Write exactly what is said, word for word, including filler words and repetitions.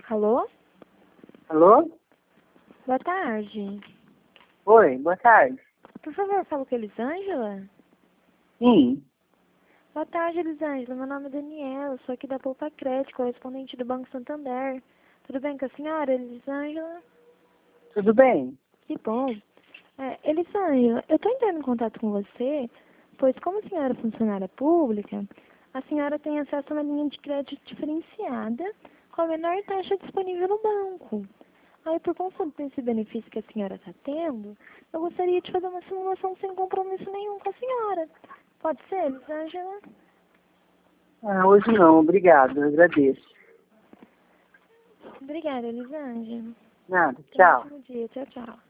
Alô? Alô? Boa tarde. Oi, boa tarde. Por favor, falo com a Elisângela? Sim. Boa tarde, Elisângela. Meu nome é Daniela, sou aqui da Poupa Crédito, correspondente do Banco Santander. Tudo bem com a senhora, Elisângela? Tudo bem? Que bom. É, Elisângela, eu estou entrando em contato com você, pois como a senhora é funcionária pública, a senhora tem acesso a uma linha de crédito diferenciada com a menor taxa disponível no banco. Aí, por conta desse benefício que a senhora está tendo, eu gostaria de fazer uma simulação sem compromisso nenhum com a senhora. Pode ser, Elisângela? Ah, hoje não, obrigado, agradeço. Obrigada, Elisângela. Nada, Tenha um tchau. ótimo dia. Tchau, tchau.